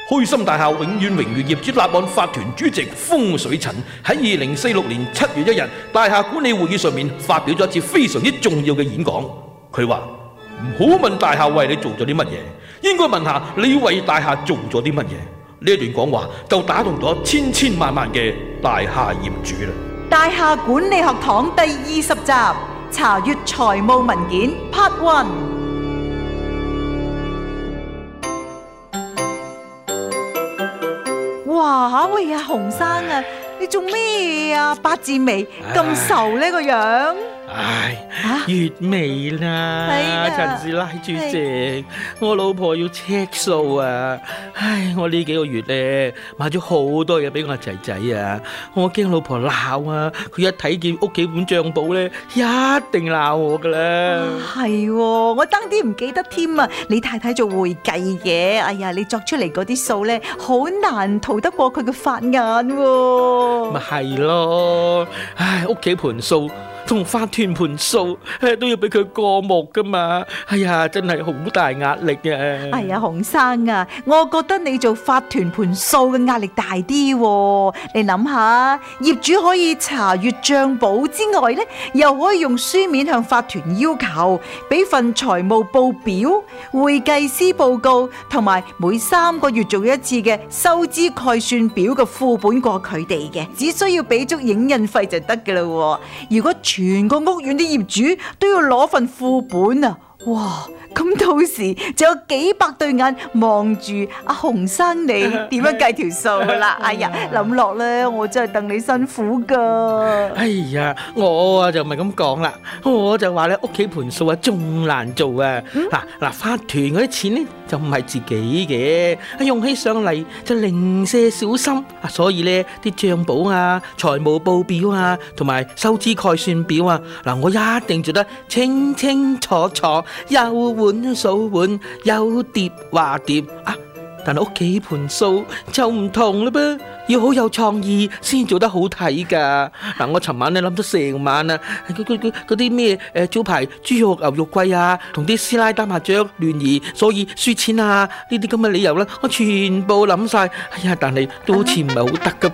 開心大廈永遠榮譽業主立案法團主席風水陳喺2046年7月1日大廈管理會議上面發表咗一次非常之重要嘅演講。佢話唔好問大廈為你做咗啲乜嘢，應該問下你為大廈做咗啲乜嘢。呢一段講話就打動咗千千萬萬嘅大廈業主啦。 大廈管理學堂第20集，查閱財務文件 Part 1。哇！喂啊，洪生啊，你做咩啊？八字眉咁愁呢個樣。 月尾啦，陳師奶主席，我老婆要 check 數啊！我呢幾個月咧買咗好多嘢俾我仔仔啊，我驚老婆鬧啊！佢一睇見屋企本賬簿咧，一定鬧我噶啦。 係，我爭啲唔記得添啊！你太太做會計嘅，哎呀，你作出嚟嗰啲數咧，好難逃得過佢嘅法眼喎。 咪係咯，屋企盤數同法團盤數都要俾佢過目噶嘛，哎呀，真係好大壓力啊！ 哎呀，洪生啊，我覺得你做法團盤數嘅壓力大啲喎。你諗下，業主可以查閱賬簿之外呢，又可以用書面向法團要求俾份財務報表、會計師報告同埋每3個月做一次嘅收支概算表嘅副本過佢哋嘅，只需要俾足影印費就得噶啦。如果全個屋苑啲業主都要攞份副本啊！哇，咁到時就有幾百對眼望住阿洪生你點樣計條數啦！哎呀，諗落咧，我真係戥你辛苦噶。 哎呀，我啊就唔係咁講啦，我就話咧屋企盤數啊仲難做啊！嗱，法團嗰啲錢咧就唔係自己嘅，用起上嚟就零舍小心啊，所以咧啲賬簿啊、財務報表啊同埋收支概算表啊，嗱我一定做得清清楚楚。有碗數碗，有碟話碟啊！但係屋企盤數就唔同啦噃，要好有創意先做得好睇噶。嗱，我尋晚咧諗咗成晚啊，嗰啲咩招牌豬肉牛肉貴啊，同啲師奶打麻雀聯誼，所以輸錢啊呢啲咁嘅理由啦，我全部諗晒。哎呀，但係都好似唔係好得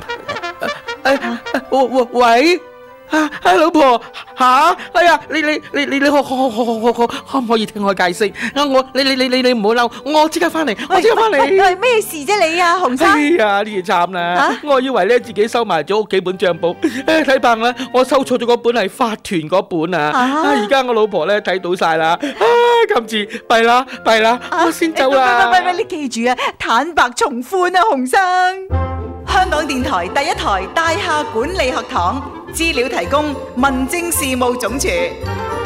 咁。喂。老婆，哎呀，你可唔可以聽我解釋？你唔好嬲，我即刻翻嚟， 係咩事啫你啊，洪生？ 哎呀，呢嘢慘啦！我以為咧自己收埋咗屋企本賬簿，睇怕啦，我收錯咗嗰本係法團嗰本啊！而家我老婆咧睇到晒啦，今次弊啦，我先走啦！ 喂，你記住啊，坦白從寬啊，洪生！香港電台第一台大廈管理學堂，資料提供民政事務總署。